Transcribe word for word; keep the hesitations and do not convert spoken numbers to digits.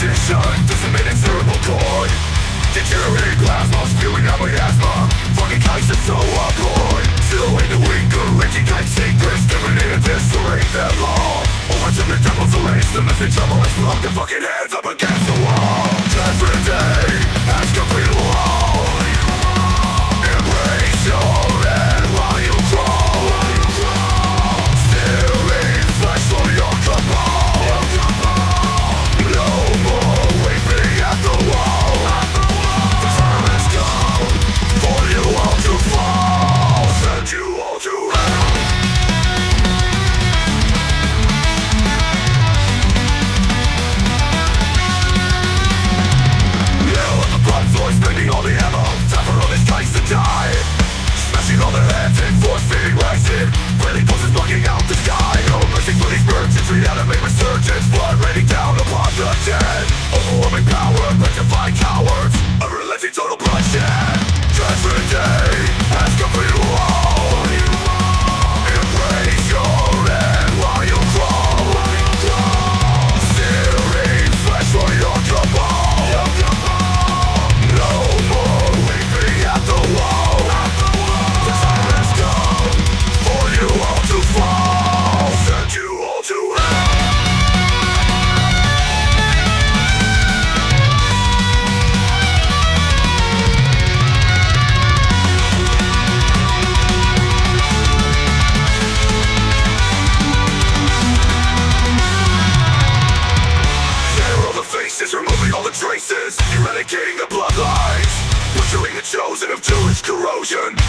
condition, disseminating cerebral cord. Deteriorating plasma, spewing out my asthma. Fucking kites are so abhorrent. Still in the weaker, raging kite secrets, terminated viscerate their law. Over to the devil's erase, the message trouble has locked their fucking heads up against the wall. Judgment day has completed the wall. Embrace your end while you crawl. Stealing flesh for your cabal. No more weeping at the wall. The time has come for you all to fall. Send you all to hell. Spending all the ammo, time for all these guys to die. Smashing all their heads in force-feeding racket. Really pulses blocking out the sky. No mercy for these merchants, reanimate resurgence. Blood raining down upon the dead. Overwhelming power, petrified cowards. Unrelenting total bloodshed. Judgment day has completed the wall. Embrace your end while you crawl. Searing flesh for your cabal. Removing all the traces, eradicating the bloodlines, butchering the chosen of Jewish corrosion.